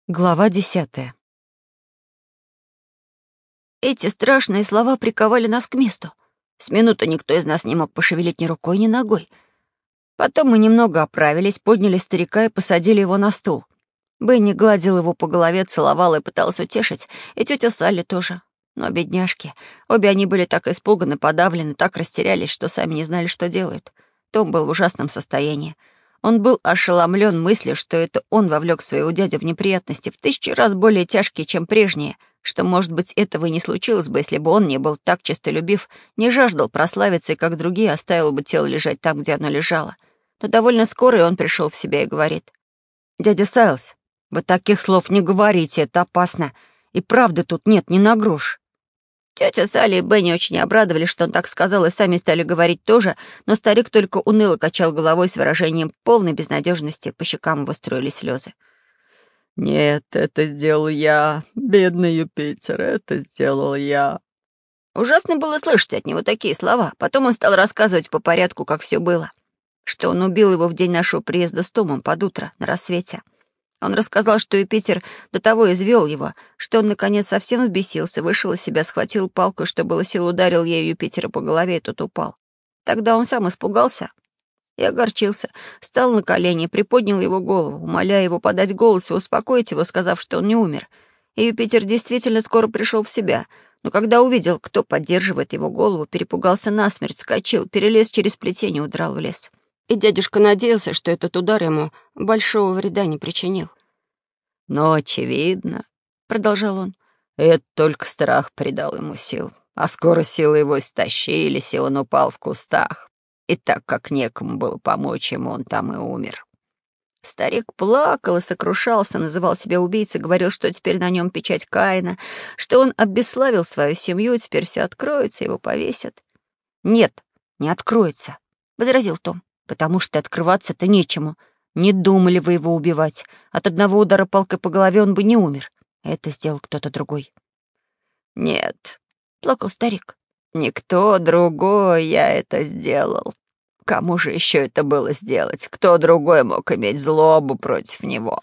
Глава 10. Эти страшные слова приковали нас к месту. С минуты никто из нас не мог пошевелить ни рукой, ни ногой. Потом мы немного оправились, подняли старика и посадили его на стул. Бенни гладил его по голове, целовал и пытался утешить, и тетя Салли тоже. Но бедняжки, обе они были так испуганы, подавлены, так растерялись, что сами не знали, что делают. Том был в ужасном состоянии. Он был ошеломлен мыслью, что это он вовлек своего дядю в неприятности в 1000 раз более тяжкие, чем прежние, что, может быть, этого и не случилось бы, если бы он не был так честолюбив, не жаждал прославиться и, как другие, оставил бы тело лежать там, где оно лежало. Но довольно скоро и он пришел в себя и говорит: «Дядя Сайлз, вы таких слов не говорите, это опасно, и правды тут нет ни на грош». Тетя Салли и Бенни очень обрадовались, что он так сказал, и сами стали говорить тоже, но старик только уныло качал головой с выражением полной безнадежности, по щекам его струились слезы. «Нет, это сделал я, бедный Юпитер, это сделал я». Ужасно было слышать от него такие слова. Потом он стал рассказывать по порядку, как все было. Что он убил его в день нашего приезда с Томом под утро, на рассвете. Он рассказал, что Юпитер до того извел его, что он, наконец, совсем взбесился, вышел из себя, схватил палку и, что было сил, ударил ею Юпитера по голове, и тот упал. Тогда он сам испугался и огорчился, встал на колени, приподнял его голову, умоляя его подать голос и успокоить его, сказав, что он не умер. И Юпитер действительно скоро пришел в себя, но когда увидел, кто поддерживает его голову, перепугался насмерть, вскочил, перелез через плетень и удрал в лес. И дядюшка надеялся, что этот удар ему большого вреда не причинил. «Но, очевидно, — продолжал он, — это только страх придал ему сил, а скоро силы его истощились, и он упал в кустах. И так как некому было помочь ему, он там и умер». Старик плакал и сокрушался, называл себя убийцей, говорил, что теперь на нем печать Каина, что он обесславил свою семью, теперь все откроется, его повесят. «Нет, не откроется», — возразил Том, «потому что открываться-то нечему. Не думали вы его убивать. От одного удара палкой по голове он бы не умер. Это сделал кто-то другой». «Нет, — плакал старик. — никто другой, я это сделал. Кому же еще это было сделать? Кто другой мог иметь злобу против него?»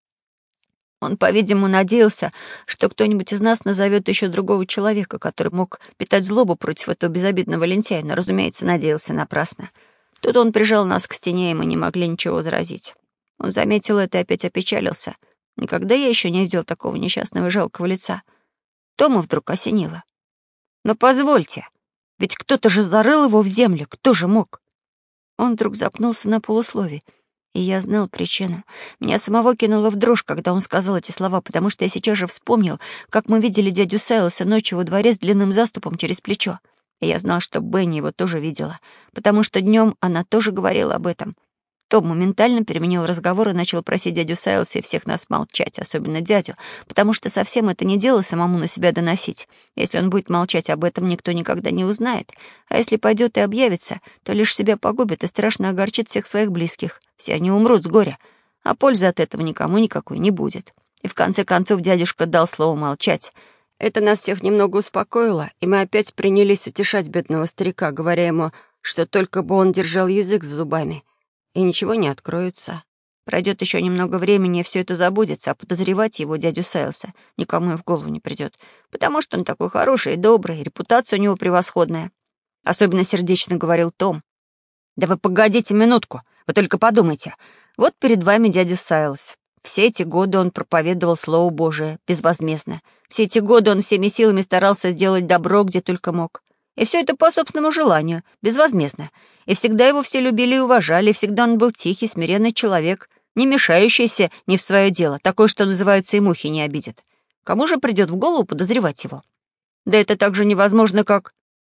Он, по-видимому, надеялся, что кто-нибудь из нас назовет еще другого человека, который мог питать злобу против этого безобидного лентяя, но, разумеется, надеялся напрасно. Тут он прижал нас к стене, и мы не могли ничего возразить. Он заметил это и опять опечалился. Никогда я еще не видел такого несчастного и жалкого лица. Тома вдруг осенило. «Но позвольте, ведь кто-то же зарыл его в землю, кто же мог?» Он вдруг запнулся на полуслове, и я знал причину. Меня самого кинуло в дрожь, когда он сказал эти слова, потому что я сейчас же вспомнил, как мы видели дядю Сайлоса ночью во дворе с длинным заступом через плечо. И я знал, что Бенни его тоже видела, потому что днем она тоже говорила об этом. Том моментально переменил разговор и начал просить дядю Сайлоса и всех нас молчать, особенно дядю, потому что совсем это не дело самому на себя доносить. Если он будет молчать об этом, никто никогда не узнает. А если пойдет и объявится, то лишь себя погубит и страшно огорчит всех своих близких. Все они умрут с горя, а пользы от этого никому никакой не будет. И в конце концов дядюшка дал слово молчать. Это нас всех немного успокоило, и мы опять принялись утешать бедного старика, говоря ему, что только бы он держал язык за зубами, и ничего не откроется. Пройдет еще немного времени, и все это забудется, а подозревать его, дядю Сайлса, никому и в голову не придет, потому что он такой хороший и добрый, и репутация у него превосходная. Особенно сердечно говорил Том. «Да вы погодите минутку, вы только подумайте. Вот перед вами дядя Сайлс. Все эти годы он проповедовал Слово Божие безвозмездно. Все эти годы он всеми силами старался сделать добро, где только мог. И все это по собственному желанию, безвозмездно. И всегда его все любили и уважали, и всегда он был тихий, смиренный человек, не мешающийся ни в свое дело, такой, что называется, и мухи не обидит. Кому же придет в голову подозревать его? Да это так же невозможно, как...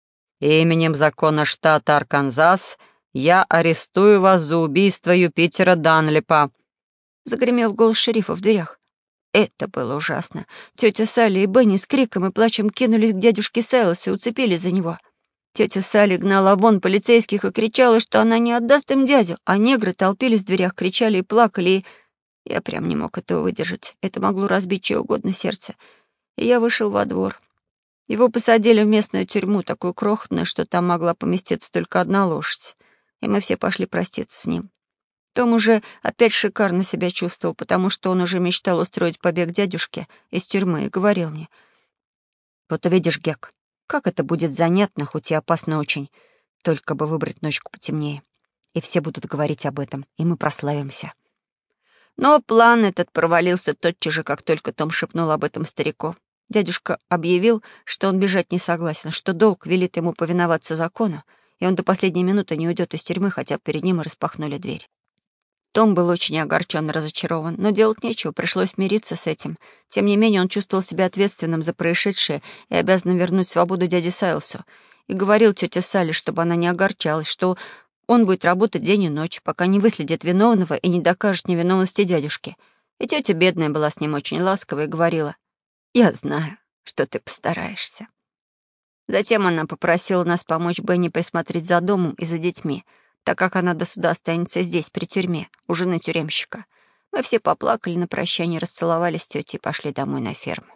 «Именем закона штата Арканзас я арестую вас за убийство Юпитера Данлипа», — загремел голос шерифа в дверях. Это было ужасно. Тетя Салли и Бенни с криком и плачем кинулись к дядюшке Сайлосу и уцепились за него. Тетя Салли гнала вон полицейских и кричала, что она не отдаст им дядю, а негры толпились в дверях, кричали и плакали, и... Я прям не мог этого выдержать. Это могло разбить чье угодно сердце. И я вышел во двор. Его посадили в местную тюрьму, такую крохотную, что там могла поместиться только одна лошадь. И мы все пошли проститься с ним. Том уже опять шикарно себя чувствовал, потому что он уже мечтал устроить побег дядюшке из тюрьмы и говорил мне: «Вот увидишь, Гек, как это будет занятно, хоть и опасно очень, только бы выбрать ночку потемнее. И все будут говорить об этом, и мы прославимся». Но план этот провалился тотчас же, как только Том шепнул об этом старику. Дядюшка объявил, что он бежать не согласен, что долг велит ему повиноваться закону, и он до последней минуты не уйдет из тюрьмы, хотя перед ним и распахнули дверь. Том был очень огорчен и разочарован, но делать нечего, пришлось мириться с этим. Тем не менее, он чувствовал себя ответственным за происшедшее и обязанным вернуть свободу дяде Сайлсу. И говорил тете Салли, чтобы она не огорчалась, что он будет работать день и ночь, пока не выследит виновного и не докажет невиновности дядюшки. И тетя бедная была с ним очень ласкова и говорила: «Я знаю, что ты постараешься». Затем она попросила нас помочь Бенни присмотреть за домом и за детьми, так как она до суда останется здесь, при тюрьме, у жены тюремщика. Мы все поплакали на прощание, расцеловались с тетей и пошли домой на ферму.